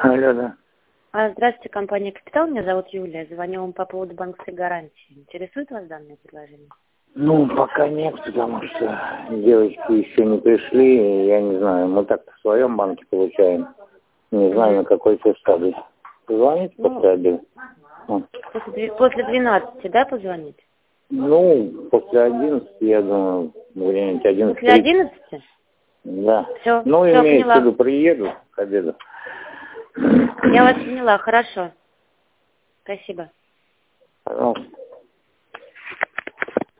Алло, да. Здравствуйте, компания «Капитал». Меня зовут Юлия. Звоню вам по поводу банковской гарантии. Интересует вас данное предложение? Ну, пока нет, потому что девочки еще не пришли. Я не знаю, мы так-то в своем банке получаем. Не знаю, на какой ты стадии. Позвоните после обеда? После 12, да, позвонить? Ну, после 11, я думаю, где-нибудь 11. После 11? Да. Все, Ну, все, имеется в поняла. виду, приеду к обеду. Я вас поняла, хорошо. Спасибо. Пожалуйста.